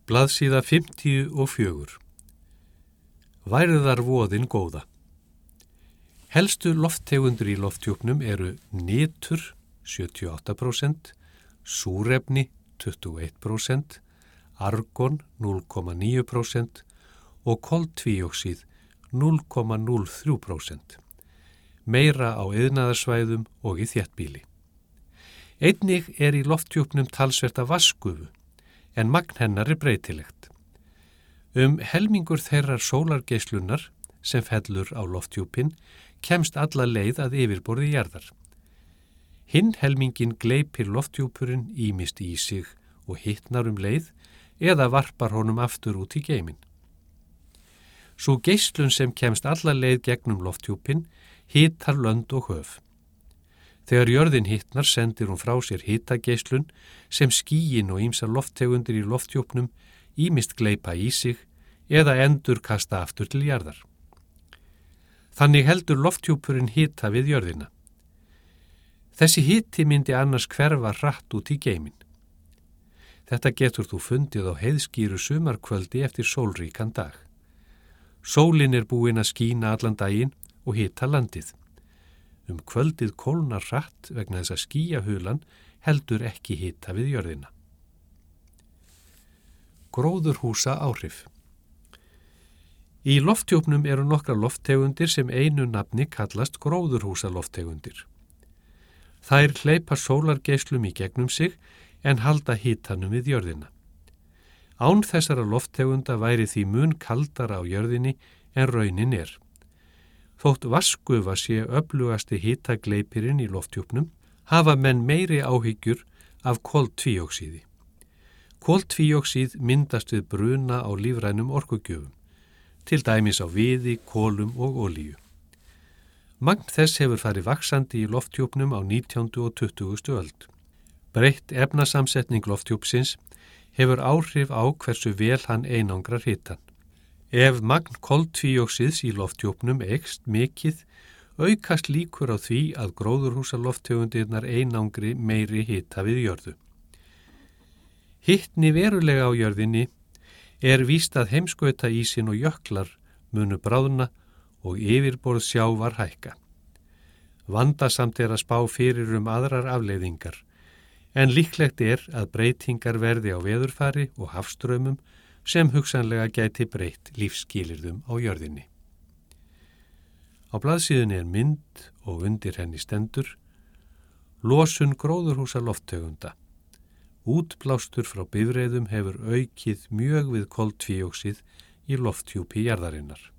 Blaðsíða 54. Værðarvoðin góða. Helstu lofttegundur í lofthjúpnum eru nitur 78%, súrefni 21%, argon 0,9% og koltvíoxíð 0,03%. Meira á iðnaðarsvæðum og í þéttbýli. Einnig í lofthjúpnum talsvert af vatnsgufu, en magn hennar breytilegt. Helmingur þeirrar sólargeislunar sem fellur á lofthjúpin kemst alla leið að yfirborði jarðar. Hinn helmingin gleypir lofthjúpurinn ýmist í sig og hitnar leið eða varpar honum aftur út í geiminn. Sú geislun sem kemst alla leið gegnum lofthjúpin hitar lönd og höf. Þegar jörðin hitnar sendir hún frá sér hitageislun sem skýin og ýmsar lofttegundir í lofthjúpnum ýmist gleypa í sig eða endurkasta aftur til jarðar. Þannig heldur lofthjúpurinn hita við jörðina. Þessi hiti myndi annars hverfa hratt út í geiminn. Þetta getur þú fundið á heiðskýru sumarkvöldi eftir sólríkan dag. Sólin búin að skína allan daginn og hita landið. Kvöldið kólnar hratt vegna þess að skýjahulan heldur ekki hita við jörðina. Gróðurhúsa áhrif. Í lofthjúpnum eru nokkrar lofttegundir sem einu nafni kallast gróðurhúsa lofttegundir. Þær hleypa sólargeislum í gegnum sig en halda hitanum við jörðina. Án þessara lofttegunda væri því mun kaldara á jörðinni en raunin Þótt vatnsgufa sé öflugasti hitagleipirinn í lofthjúpnum, hafa menn meiri áhyggjur af koltvíoxíði. Koltvíoxíð myndast við bruna á lífrænum orkugjöfum, til dæmis á viði, kolum og olíu. Magn þess hefur farið vaxandi í lofthjúpnum á 19. og 20. öld. Breytt efnasamsetning lofthjúpsins hefur áhrif á hversu vel hann einangrar hitann. Ef magn koltvíoxíðs í lofthjúpnum eykst mikið, aukast líkur á því að gróðurhúsalofttegundirnar einangri meiri hita við jörðu. Hitni verulega á jörðinni víst að heimskautaísinn og jöklar munu bráðna og yfirborð sjávar hækka. Vandasamt að spá fyrir aðrar afleiðingar, en líklegt að breytingar verði á veðurfari og hafstraumum sem hugsanlega gæti breytt lífsskilyrðum á jörðinni. Á blaðsíðunni mynd og undir henni stendur: Losun gróðurhúsa lofttegunda. Útblástur frá bifreiðum hefur aukið mjög við koltvíoxíð í lofthjúpi jarðarinnar.